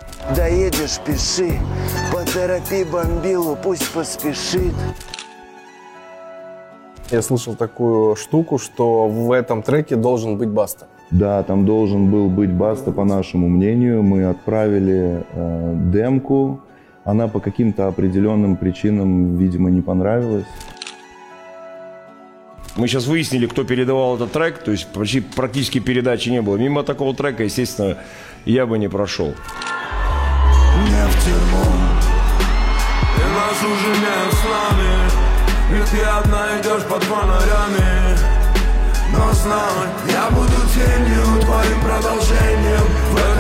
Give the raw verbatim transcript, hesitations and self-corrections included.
Доедешь, пиши, поторопи бомбилу, пусть поспешит. Я слышал такую штуку, что в этом треке должен быть Баста. Да, там должен был быть Баста, по нашему мнению. Мы отправили э, демку. Она по каким-то определенным причинам, видимо, не понравилась. Мы сейчас выяснили, кто передавал этот трек, то есть почти практически передачи не было. Мимо такого трека, естественно, я бы не прошел. Не в тюрьму, и нас уже нет с нами, и ты одна идешь под фонарями. Но знай, я буду тенью, твоим продолжением в этом